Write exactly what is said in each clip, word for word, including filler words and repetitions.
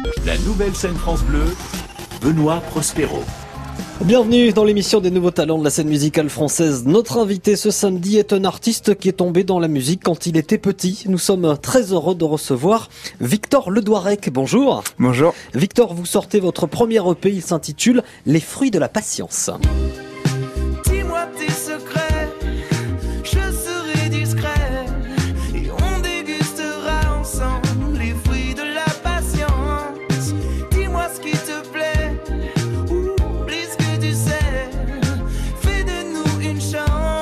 La nouvelle scène France Bleu, Benoît Prospero. Bienvenue dans l'émission des nouveaux talents de la scène musicale française. Notre invité ce samedi est un artiste qui est tombé dans la musique quand il était petit. Nous sommes très heureux de recevoir Victor Ledouarec. Bonjour. Bonjour. Victor, vous sortez votre premier E P, il s'intitule Les fruits de la patience. Dis-moi tes secrets, je serai discret et on dégustera ensemble les fruits de la patience. Dis-moi ce qui te plaît, oublie ce que tu sais, fais de nous une chance.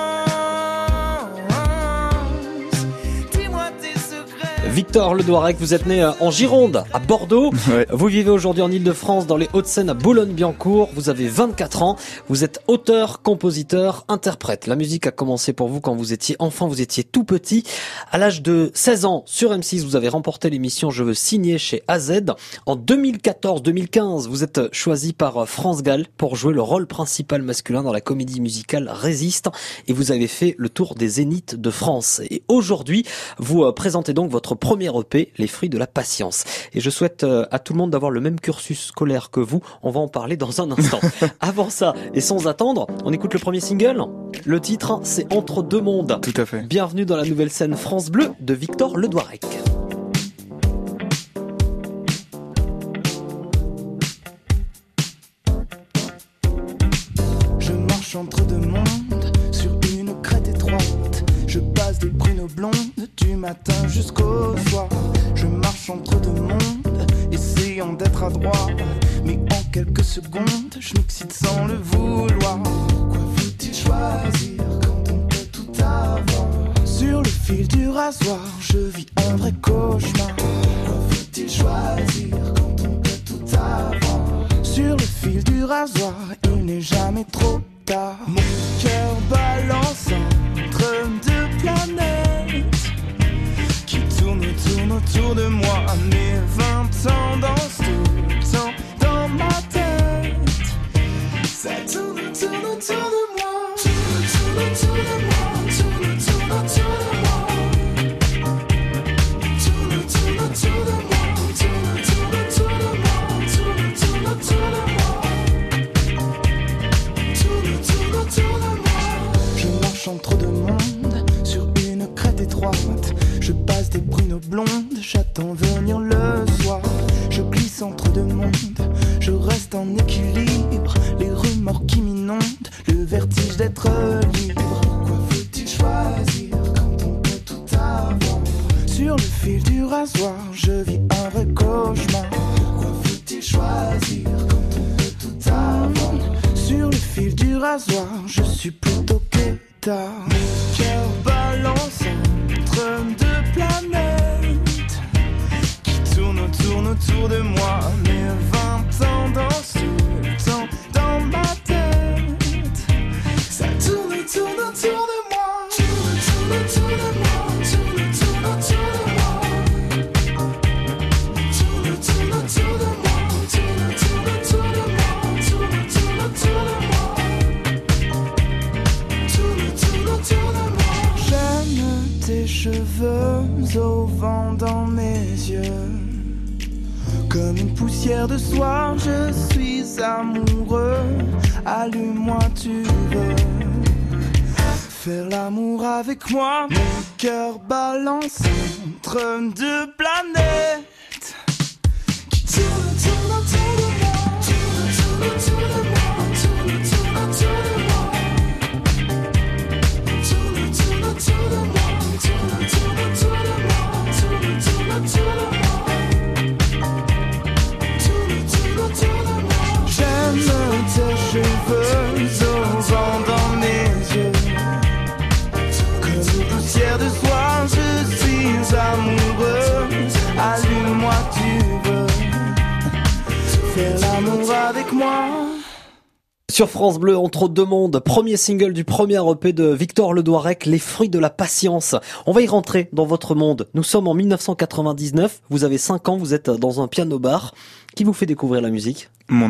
Dis-moi tes secrets. Victor Ledouarec, vous êtes né en Gironde, à Bordeaux. Ouais. Vous vivez aujourd'hui en Ile-de-France, dans les Hauts-de-Seine, à Boulogne-Billancourt. Vous avez vingt-quatre ans. Vous êtes auteur, compositeur, interprète. La musique a commencé pour vous quand vous étiez enfant, vous étiez tout petit. À l'âge de seize ans, sur M six, vous avez remporté l'émission Je veux signer chez A Z. En deux mille quatorze deux mille quinze, vous êtes choisi par France Gall pour jouer le rôle principal masculin dans la comédie musicale Résiste. Et vous avez fait le tour des Zéniths de France. Et aujourd'hui, vous présentez donc votre premier E P, Les fruits de la patience. Et je souhaite à tout le monde d'avoir le même cursus scolaire que vous. On va en parler dans un instant. Avant ça, et sans attendre, on écoute le premier single. Le titre, c'est Entre deux mondes. Tout à fait. Bienvenue dans la nouvelle scène France Bleu de Victor Ledouarec. Je marche entre deux mondes, sur une crête étroite. Je passe des prunes blondes, du matin jusqu'au soir. Je marche entre deux mondes, essayant d'être adroit. Mais en quelques secondes, je m'excite sans le vouloir. Pourquoi faut-il choisir quand on peut tout avoir? Sur le fil du rasoir, je vis un vrai cauchemar. Pourquoi faut-il choisir quand on peut tout avoir? Sur le fil du rasoir, il n'est jamais trop tard. Mon cœur balance entre deux planètes qui tournent, tournent autour de moi. Mes vingt ans dansent tout le temps dans ma tête. Ça tourne, tourne autour de moi. Tourne, tourne autour de moi. Tourne, tourne autour de moi. Tourne, tourne autour de moi. Tourne, tourne autour de moi. Tourne, tourne autour de moi. Tourne, tourne autour de moi. Je marche entre deux mondes, sur une crête étroite. Je passe des prunes blondes, j'attends venir le soir. Je glisse entre deux mondes, je reste en équilibre. Les remords qui m'inondent, le vertige d'être libre. Pourquoi faut-il choisir quand on peut tout avoir? Sur le fil du rasoir, je vis un vrai cauchemar. Pourquoi faut-il choisir quand on peut tout avoir? Sur le fil du rasoir, je suis plutôt quêtard. Mon cœur balance entre deux planètes qui tournent, tournent autour de moi. Mes vingt ans dansent tout le temps dans ma tête. Ça tourne, tourne autour de moi. Tourne, tourne autour de moi. Tourne, tourne autour de moi. Tourne, tourne autour de moi. Tourne, tourne autour de moi. Tourne, tourne autour de moi. Tourne, tourne autour de moi. J'aime tes cheveux au vent dans mes yeux. Comme une poussière de soir, je suis amoureux. Allume-moi, tu veux faire l'amour avec moi. Mon cœur balance entre deux planètes qui tournent, tournent autour de moi. Tournent, tournent autour de moi. Tournent, tournent autour de moi. Tournent, tournent autour de moi. Tourne, tourne autour de moi. Tourne, tourne autour de moi. Tourne, tourne autour de moi. J'aime tes cheveux au vent dans mes yeux. Comme une poussière de soir, je suis amoureux. Allume-moi, tu veux faire l'amour avec moi. Sur France Bleu, Entre deux mondes, premier single du premier E P de Victor Ledouarec, Les fruits de la patience. On va y rentrer dans votre monde. Nous sommes en dix-neuf cent quatre-vingt-dix-neuf, vous avez cinq ans, vous êtes dans un piano bar. Qui vous fait découvrir la musique? Mon oncle.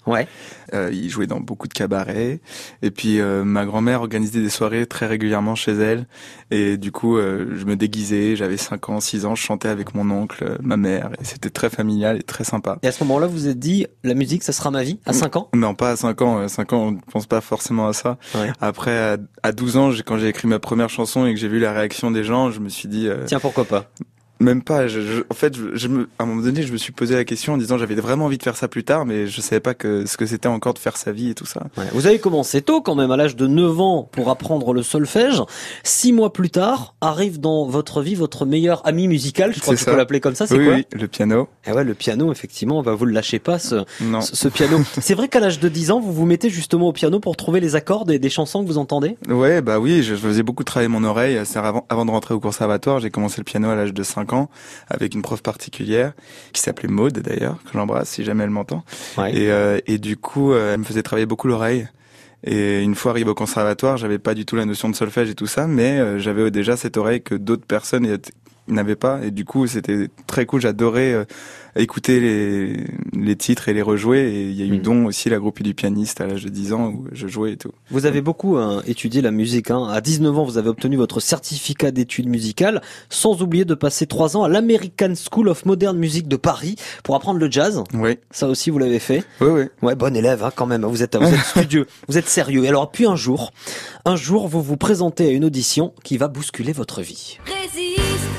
Ouais. Euh, il jouait dans beaucoup de cabarets. Et puis euh, ma grand-mère organisait des soirées très régulièrement chez elle. Et du coup, euh, je me déguisais. J'avais cinq ans, six ans. Je chantais avec mon oncle, euh, ma mère. Et c'était très familial et très sympa. Et à ce moment-là, vous vous êtes dit, la musique, ça sera ma vie, à cinq ans? Non, pas à cinq ans. À cinq ans, on ne pense pas forcément à ça. Ouais. Après, à, à douze ans, j'ai, quand j'ai écrit ma première chanson et que j'ai vu la réaction des gens, je me suis dit... Euh, Tiens, pourquoi pas? Même pas. Je, je, en fait, je, je me, à un moment donné, je me suis posé la question en disant j'avais vraiment envie de faire ça plus tard, mais je savais pas que ce que c'était encore de faire sa vie et tout ça. Ouais. Vous avez commencé tôt quand même, à l'âge de neuf ans, pour apprendre le solfège. Six mois plus tard, arrive dans votre vie votre meilleur ami musical, je crois C'est que tu peux l'appeler comme ça, c'est oui, quoi? Oui, le piano. Et ouais, le piano, effectivement, bah vous le lâchez pas, ce, non. ce, ce piano. C'est vrai qu'à l'âge de dix ans, vous vous mettez justement au piano pour trouver les accords des, des chansons que vous entendez? Ouais, bah oui, je, je faisais beaucoup travailler mon oreille. C'est avant, avant de rentrer au conservatoire, j'ai commencé le piano à l'âge de cinq ans, avec une prof particulière qui s'appelait Maude d'ailleurs, que j'embrasse si jamais elle m'entend. Ouais. Et, euh, et du coup, euh, elle me faisait travailler beaucoup l'oreille. Et une fois arrivé au conservatoire, j'avais pas du tout la notion de solfège et tout ça, mais euh, j'avais déjà cette oreille que d'autres personnes n'avaient pas. Et du coup, c'était très cool. J'adorais euh, écouter les, les titres et les rejouer. Et il y a eu mmh. Don aussi, la groupie du pianiste à l'âge de dix ans où je jouais et tout. Vous avez beaucoup hein, étudié la musique. Hein. À dix-neuf ans, vous avez obtenu votre certificat d'études musicales, sans oublier de passer trois ans à l'American School of Modern Music de Paris pour apprendre le jazz. Oui. Ça aussi, vous l'avez fait. Oui, oui. Ouais, bon élève hein, quand même. Vous êtes, vous êtes studieux, vous êtes sérieux. Et alors, puis un jour, un jour, vous vous présentez à une audition qui va bousculer votre vie. Résiste.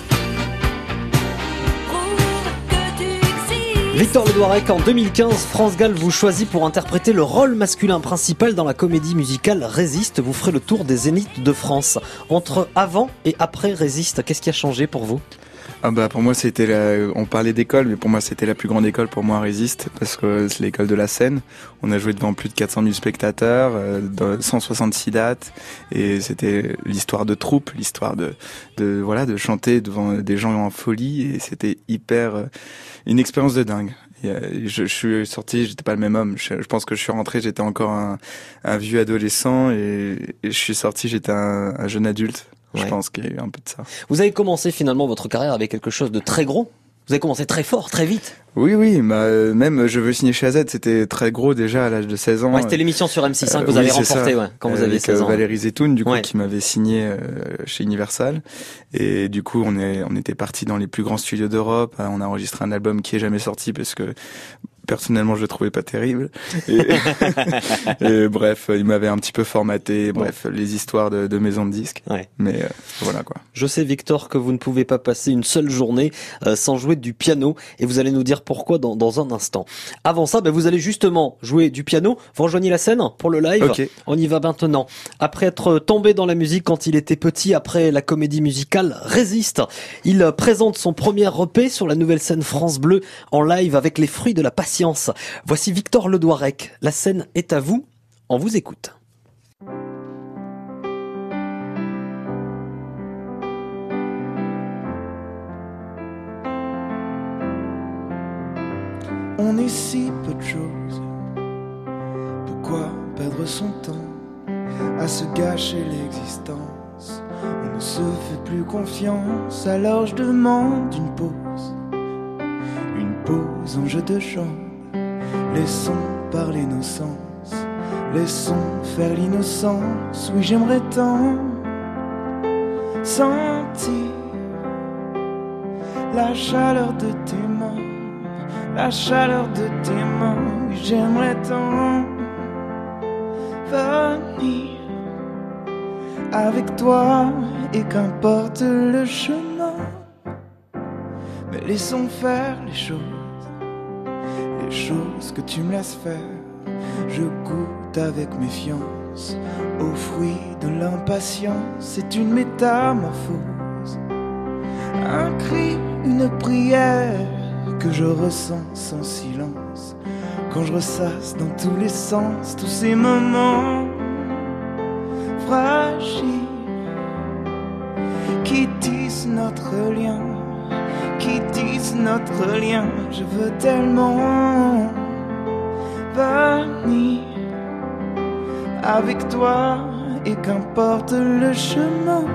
Victor Ledoirec, en deux mille quinze, France Gall vous choisit pour interpréter le rôle masculin principal dans la comédie musicale Résiste. Vous ferez le tour des zéniths de France. Entre avant et après Résiste, qu'est-ce qui a changé pour vous ? Ah bah pour moi c'était la... on parlait d'école, mais pour moi c'était la plus grande école pour moi Résiste, parce que c'est l'école de la scène. On a joué devant plus de quatre cent mille spectateurs, euh, dans cent soixante-six dates, et c'était l'histoire de troupe, l'histoire de, de voilà de chanter devant des gens en folie, et c'était hyper euh, une expérience de dingue. Et, euh, je, je suis sorti, j'étais pas le même homme. Je, je pense que je suis rentré, j'étais encore un, un vieux adolescent, et, et je suis sorti, j'étais un, un jeune adulte. Je ouais. pense qu'il y a eu un peu de ça. Vous avez commencé finalement votre carrière avec quelque chose de très gros. Vous avez commencé très fort, très vite. Oui, oui, bah, même Je veux signer chez A Z, c'était très gros déjà à l'âge de seize ans. Ouais, c'était l'émission sur M six hein, que vous euh, avez oui, remporté ouais, quand avec vous aviez seize ans. Valérie Zetoun, du coup, ouais. qui m'avait signé euh, chez Universal. Et du coup, on est, on était parti dans les plus grands studios d'Europe. On a enregistré un album qui est jamais sorti parce que personnellement, je le trouvais pas terrible. Et, et bref, il m'avait un petit peu formaté. Bref, ouais. les histoires de, de maisons de disques. Ouais. Mais euh, voilà quoi. Je sais, Victor, que vous ne pouvez pas passer une seule journée euh, sans jouer du piano, et vous allez nous dire pourquoi dans, dans un instant. Avant ça, ben, vous allez justement jouer du piano. Vous rejoignez la scène pour le live. Okay. On y va maintenant. Après être tombé dans la musique quand il était petit, après la comédie musicale Résiste, il présente son premier E P sur la nouvelle scène France Bleu en live avec les fruits de la passion. Voici Victor Ledoirec. La scène est à vous. On vous écoute. On est si peu de choses. Pourquoi perdre son temps à se gâcher l'existence? On ne se fait plus confiance. Alors je demande une pause. Une pause en jeu de champ. Laissons parler nos sens, laissons faire l'innocence. Oui, j'aimerais tant sentir la chaleur de tes mains, la chaleur de tes mains. Oui, j'aimerais tant venir avec toi, et qu'importe le chemin, mais laissons faire les choses. Choses que tu me laisses faire, je goûte avec méfiance aux fruits de l'impatience. C'est une métamorphose, un cri, une prière que je ressens sans silence quand je ressasse dans tous les sens tous ces moments fragiles qui tissent notre lien, qui tisse notre lien. Je veux tellement venir avec toi, et qu'importe le chemin.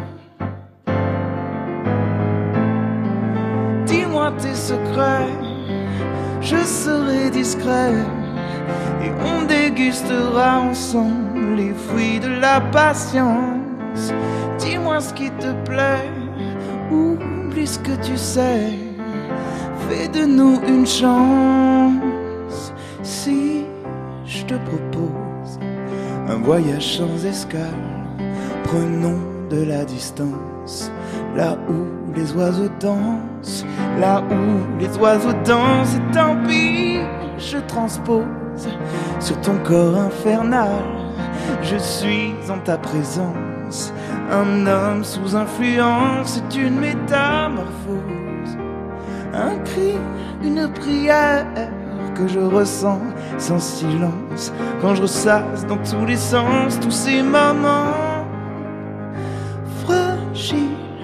Dis-moi tes secrets, je serai discret. et on dégustera ensemble les fruits de la patience. Dis-moi ce qui te plaît, oublie ce que tu sais, fais de nous une chance. Si je te propose un voyage sans escale, prenons de la distance, là où les oiseaux dansent, là où les oiseaux dansent. Et tant pis, je transpose sur ton corps infernal. Je suis en ta présence, un homme sous influence. C'est une métamorphose, un cri, une prière que je ressens sans silence, quand je ressasse dans tous les sens tous ces moments fragiles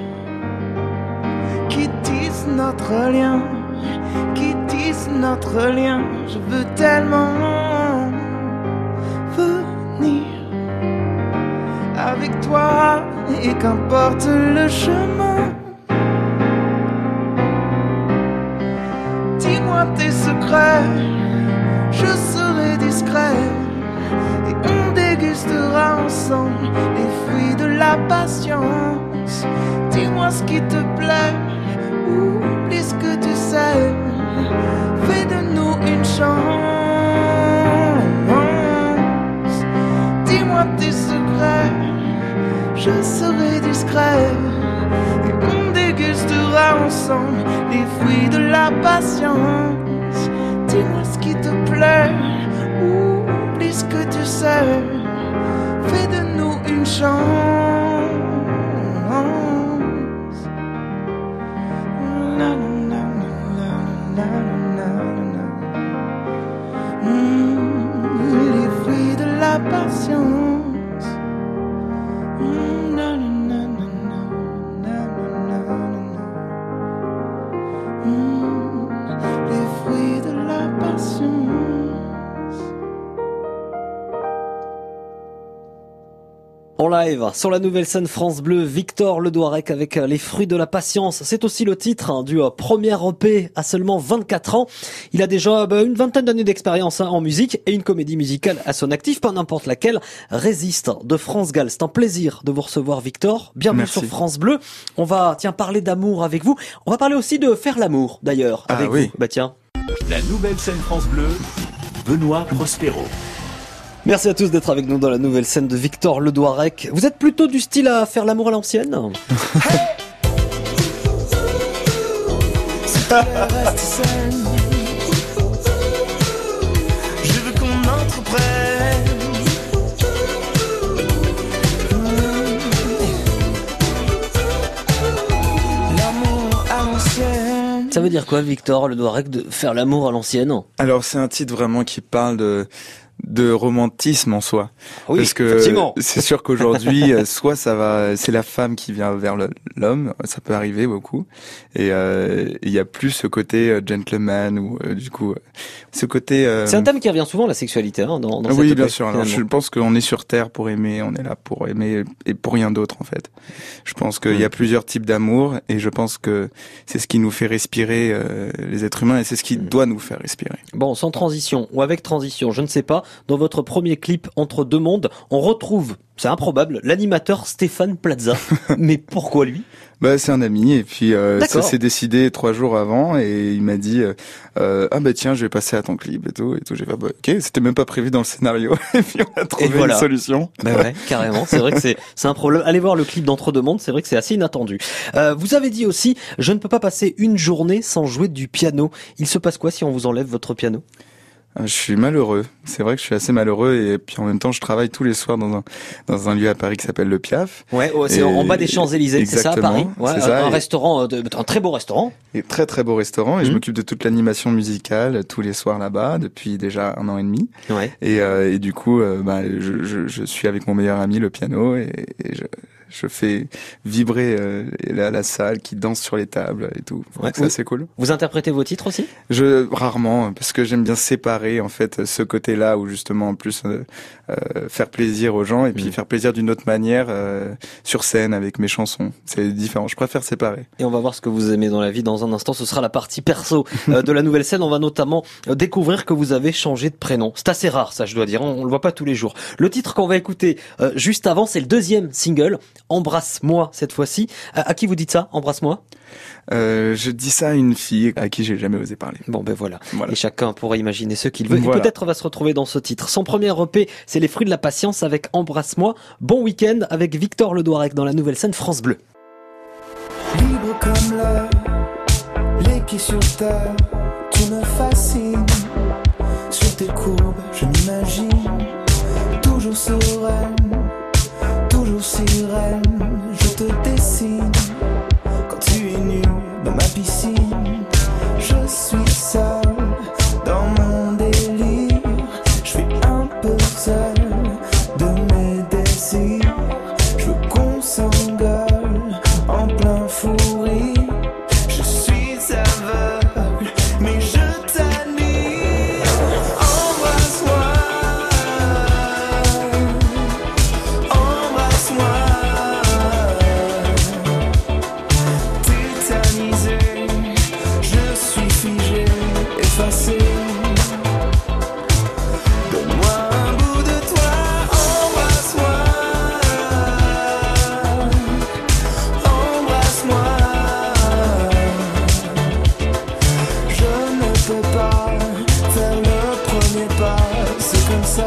qui tissent notre lien, qui tissent notre lien. Je veux tellement venir avec toi, et qu'importe le chemin. Dis-moi tes secrets, je serai discret, et on dégustera ensemble les fruits de la patience. Dis-moi ce qui te plaît, oublie ce que tu sais, fais de nous une chance. Dis-moi tes secrets, je serai discret, et on dégustera ensemble les fruits de la patience. Dis-moi ce qui te plaît, oublie ce que tu sais, fais de nous une chance. Na, na, na, na, na, na, na. Mmh, les fruits de la patience. Mmh, na, na, na, na, na, na, na, na. Mmh, les fruits de la patience. En live, sur la nouvelle scène France Bleu, Victor Ledouarec avec Les Fruits de la Patience. C'est aussi le titre hein, du euh, premier E P à seulement vingt-quatre ans. Il a déjà bah, une vingtaine d'années d'expérience hein, en musique et une comédie musicale à son actif, pas n'importe laquelle, Résiste de France Gall. C'est un plaisir de vous recevoir Victor. Bienvenue Merci. sur France Bleu. On va tiens parler d'amour avec vous. On va parler aussi de faire l'amour d'ailleurs Ah avec oui. vous. Bah tiens. La nouvelle scène France Bleu, Benoît Prospero. Merci à tous d'être avec nous dans la nouvelle scène de Victor Ledouarec. Vous êtes plutôt du style à faire l'amour à l'ancienne ? Reste saine. Je veux qu'on entreprenne l'amour à l'ancienne. Ça veut dire quoi Victor Ledouarec de faire l'amour à l'ancienne ? Alors c'est un titre vraiment qui parle de de romantisme en soi. Oui, parce que effectivement. c'est sûr qu'aujourd'hui, euh, soit ça va, c'est la femme qui vient vers le- l'homme, ça peut arriver beaucoup, et euh, il y a plus ce côté euh, gentleman ou euh, du coup, euh, ce côté. euh, C'est un thème qui revient souvent, la sexualité, hein, dans, dans cette oui, E P, bien sûr. Alors, je finalement. pense qu'on est sur Terre pour aimer, on est là pour aimer et pour rien d'autre en fait. Je pense qu'il y a plusieurs types d'amour et je pense que c'est ce qui nous fait respirer euh, les êtres humains et c'est ce qui doit nous faire respirer. Bon, sans transition ou avec transition, je ne sais pas, dans votre premier clip Entre deux mondes, on retrouve, c'est improbable, l'animateur Stéphane Plaza. Mais pourquoi lui ? Bah c'est un ami et puis euh, ça D'accord. s'est décidé trois jours avant et il m'a dit euh, euh, ah bah tiens je vais passer à ton clip et tout et tout. J'ai fait bah, ok, c'était même pas prévu dans le scénario et puis on a trouvé voilà. une solution. Ben ouais, carrément. C'est vrai que c'est c'est un problème. Allez voir le clip d'Entre deux mondes. C'est vrai que c'est assez inattendu. Euh, vous avez dit aussi, je ne peux pas passer une journée sans jouer du piano. Il se passe quoi si on vous enlève votre piano ? Je suis malheureux. C'est vrai que je suis assez malheureux et puis en même temps je travaille tous les soirs dans un dans un lieu à Paris qui s'appelle le Piaf. Ouais, ouais c'est Et- en bas des Champs-Élysées, c'est ça à Paris. Exactement, Ouais, c'est un, ça, un et- restaurant, euh, de, un très beau restaurant. Et très très beau restaurant et je Mhm. m'occupe de toute l'animation musicale tous les soirs là-bas depuis déjà un an et demi. Ouais. Et, euh, et du coup, euh, bah, je, je, je suis avec mon meilleur ami le piano et, et je, je fais vibrer euh, la, la salle qui danse sur les tables et tout. Ouais, ça, vous, c'est cool. Vous interprétez vos titres aussi? Je rarement, parce que j'aime bien séparer en fait ce côté-là où justement en plus euh, euh, faire plaisir aux gens et puis mmh. faire plaisir d'une autre manière euh, sur scène avec mes chansons. C'est différent. Je préfère séparer. Et on va voir ce que vous aimez dans la vie dans un instant. Ce sera la partie perso euh, de la nouvelle scène. On va notamment euh, découvrir que vous avez changé de prénom. C'est assez rare, ça, je dois dire. On, on le voit pas tous les jours. Le titre qu'on va écouter euh, juste avant, c'est le deuxième single, Embrasse-moi cette fois-ci. À, à qui vous dites ça, Embrasse-moi? Euh, je dis ça à une fille à qui j'ai jamais osé parler. Bon ben voilà. voilà. Et chacun pourra imaginer ce qu'il veut. Voilà. Et peut-être va se retrouver dans ce titre. Son premier E P, c'est Les Fruits de la Patience avec Embrasse-moi. Bon week-end avec Victor Le Douarec dans la nouvelle scène France Bleu. Libre comme l'air, les pieds sur terre, tu me fascines. Sur tes courbes, je m'imagine toujours sereine, toujours sirène. Je te dessine quand tu es nu dans ma piscine. Je suis seul dans mon délire. Je suis un peu seul de mes désirs. Je veux qu'on s'engueule en plein fou rire. Je suis aveugle, mais je t'admire. Embrasse-moi, embrasse-moi. Tétanisé, je suis figé, effacé. Donne-moi un bout de toi, embrasse-moi. Embrasse-moi. Je ne peux pas faire le premier pas, c'est comme ça.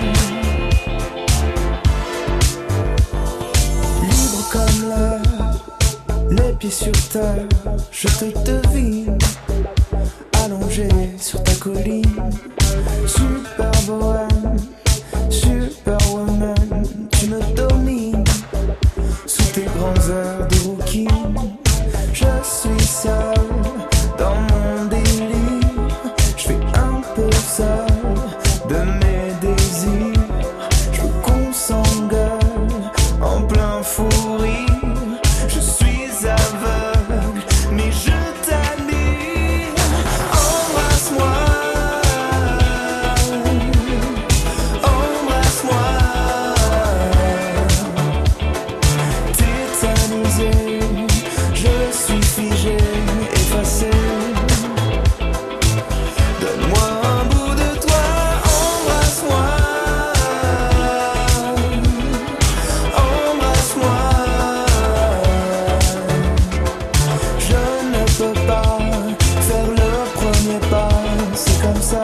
Libre comme l'air, les pieds sur terre, je te devine. Allongé sur ta colline, super bohème, super woman, tu me domines. Sous tes grands airs de rookie, je suis seul dans mon délire. Je fais un peu seul de mes désirs. Je veux qu'on s'engueule en plein fou rire. Je suis aveugle, mais je t'admire. Embrasse-moi, embrasse-moi. Tétanisé, je suis figé, effacé. Donne-moi un bout de toi, embrasse-moi. Embrasse-moi. Je ne peux pas faire le premier pas, c'est comme ça.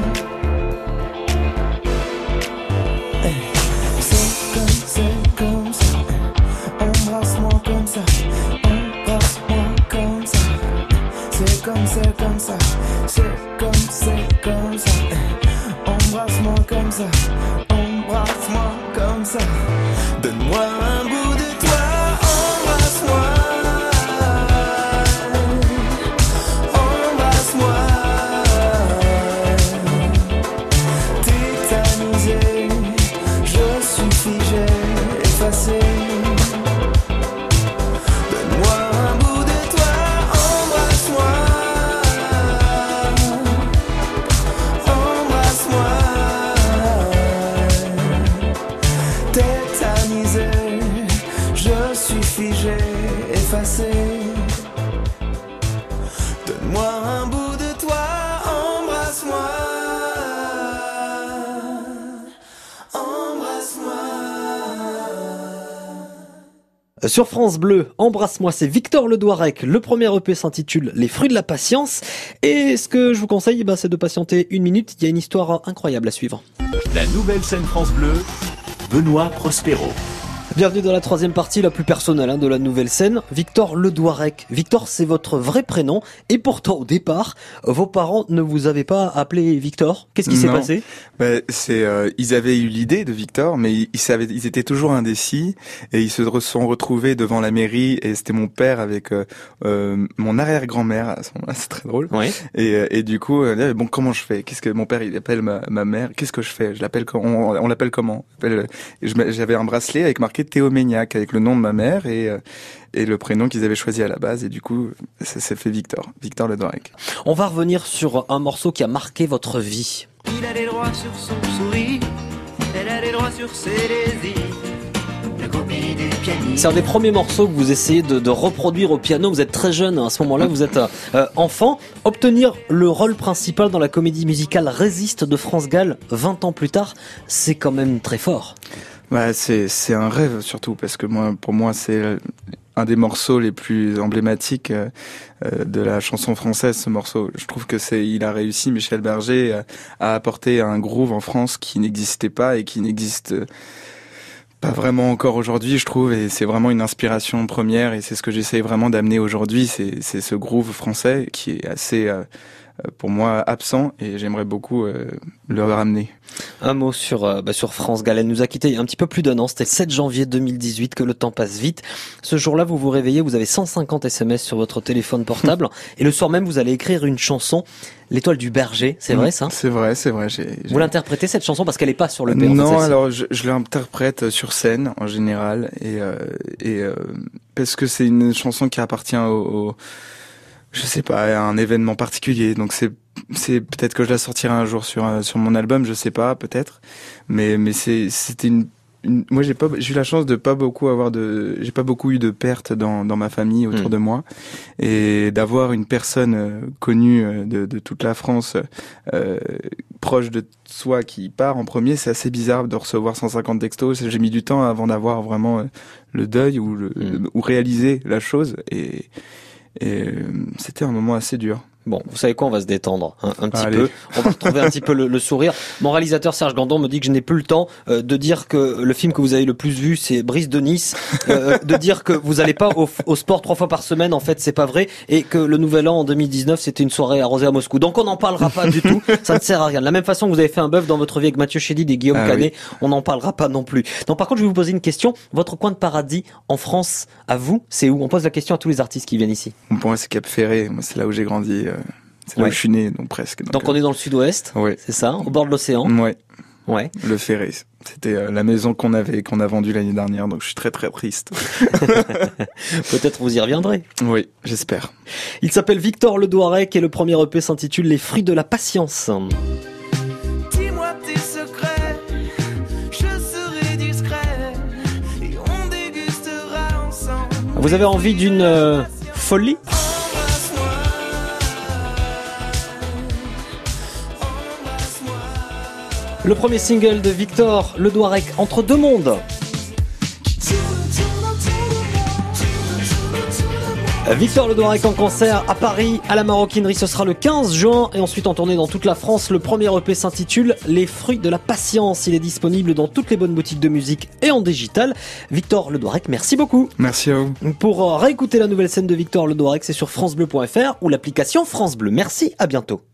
Eh, C'est comme, c'est comme ça. Embrasse-moi comme ça. Embrasse-moi comme ça. C'est comme, c'est comme ça. C'est comme, c'est comme ça. Eh, Embrasse-moi comme ça. Embrasse-moi comme ça. Donne-moi un bout de toi. Embrasse-moi. Embrasse-moi. Tétanisé, je suis figé, effacé. Donne-moi un bout de toi, embrasse-moi. Embrasse-moi. Tétanisé, je suis figé, effacé. Donne-moi un bout de toi, embrasse-moi. Embrasse-moi. Sur France Bleu, Embrasse-moi, c'est Victor Le Douarec. Le premier E P s'intitule Les Fruits de la Patience. Et ce que je vous conseille, bah, c'est de patienter une minute. Il y a une histoire incroyable à suivre. La nouvelle scène France Bleu, Benoît Prospero. Bienvenue dans la troisième partie, la plus personnelle hein, de la nouvelle scène. Victor Le Douarec. Victor, c'est votre vrai prénom. Et pourtant, au départ, vos parents ne vous avaient pas appelé Victor. Qu'est-ce qui s'est Non. passé? Bah, c'est, euh, ils avaient eu l'idée de Victor, mais ils, ils savaient, ils étaient toujours indécis et ils se re- sont retrouvés devant la mairie et c'était mon père avec euh, euh, mon arrière-grand-mère. À ce moment-là, c'est très drôle. Oui. Et, euh, et du coup, euh, bon, comment je fais? Qu'est-ce que mon père il appelle ma, ma mère? Qu'est-ce que je fais? Je l'appelle, on, on l'appelle comment? On l'appelle- je m'a- J'avais un bracelet avec marqué Théo Méniac avec le nom de ma mère et euh, et le prénom qu'ils avaient choisi à la base, et du coup ça s'est fait Victor, Victor Le Doirec. On va revenir sur un morceau qui a marqué votre vie. Il a les droits sur son sourire, elle a les droits sur ses désirs. La copie du pianiste. C'est un des premiers morceaux que vous essayez de, de reproduire au piano. Vous êtes très jeune à ce moment-là, vous êtes euh, enfant. Obtenir le rôle principal dans la comédie musicale Résiste de France Gall vingt ans plus tard, c'est quand même très fort. Bah, c'est c'est un rêve surtout, parce que moi, pour moi, c'est un des morceaux les plus emblématiques euh, de la chanson française, ce morceau. Je trouve que c'est, il a réussi, Michel Berger, à, à apporter un groove en France qui n'existait pas et qui n'existe pas vraiment encore aujourd'hui, je trouve, et c'est vraiment une inspiration première, et c'est ce que j'essaie vraiment d'amener aujourd'hui, c'est, c'est ce groove français qui est assez, euh, pour moi, absent, et j'aimerais beaucoup euh, le ramener. Un mot sur euh, bah, sur France Gall. Elle nous a quittés il y a un petit peu plus d'un an. C'était le sept janvier deux mille dix-huit, que le temps passe vite. Ce jour-là, vous vous réveillez, vous avez cent cinquante S M S sur votre téléphone portable, et le soir même, vous allez écrire une chanson, L'Étoile du Berger. C'est vrai, ça? C'est vrai, c'est vrai. J'ai, j'ai... Vous l'interprétez, cette chanson, parce qu'elle est pas sur le P. Non, en fait, alors je, je l'interprète sur scène en général, et euh, et euh, parce que c'est une chanson qui appartient au, au je sais pas, à un événement particulier. Donc c'est c'est peut-être que je la sortirai un jour sur sur mon album, je sais pas, peut-être. Mais mais c'est c'était une, une moi j'ai pas j'ai eu la chance de pas beaucoup avoir de j'ai pas beaucoup eu de pertes dans dans ma famille autour mmh. de moi, et d'avoir une personne euh, connue de de toute la France euh, proche de soi qui part en premier, c'est assez bizarre de recevoir cent cinquante textos. J'ai mis du temps avant d'avoir vraiment le deuil ou le mmh. ou réaliser la chose, et Et c'était un moment assez dur. Bon, vous savez quoi, on va se détendre un, un petit Allez. peu. On va retrouver un petit peu le, le sourire. Mon réalisateur Serge Gandon me dit que je n'ai plus le temps euh, de dire que le film que vous avez le plus vu, c'est Brise de Nice. Euh, de dire que vous allez pas au, au sport trois fois par semaine, en fait, c'est pas vrai. Et que le Nouvel An en deux mille dix-neuf, c'était une soirée arrosée à Moscou. Donc on n'en parlera pas du tout. Ça ne sert à rien. De la même façon que vous avez fait un bœuf dans votre vie avec Mathieu Chédid et Guillaume ah, Canet, oui. on n'en parlera pas non plus. Donc par contre, je vais vous poser une question. Votre coin de paradis en France, à vous, c'est où? On pose la question à tous les artistes qui viennent ici. Pour moi, c'est Cap Ferré. Moi, c'est là où j'ai grandi. Euh... C'est là ouais. où je suis né, donc presque. Donc, donc on euh... est dans le sud-ouest, ouais. c'est ça, au bord de l'océan. Ouais. Ouais. Le Ferré. C'était euh, la maison qu'on avait, qu'on a vendue l'année dernière, donc je suis très très triste. Peut-être vous y reviendrez. Oui, j'espère. Il s'appelle Victor Le Doirec et le premier E P s'intitule Les fruits de la patience. Dis-moi tes secrets, je serai discret et on dégustera ensemble. Vous avez envie d'une euh, folie ? Le premier single de Victor Le Doirec, Entre deux mondes. Victor Le Doirec en concert à Paris, à la Maroquinerie, ce sera le quinze juin, et ensuite en tournée dans toute la France. Le premier E P s'intitule Les fruits de la patience. Il est disponible dans toutes les bonnes boutiques de musique et en digital. Victor Le Doirec, merci beaucoup. Merci à vous. Pour réécouter la nouvelle scène de Victor Le Doirec, c'est sur francebleu point f r ou l'application France Bleu. Merci, à bientôt.